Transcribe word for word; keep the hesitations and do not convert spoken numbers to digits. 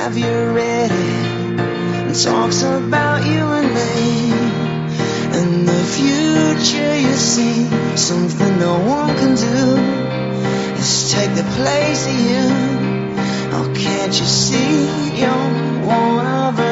Have you read it? It talks about you and me, and the future you see. Something no one can do is take the place of you. Oh, can't you see you're one of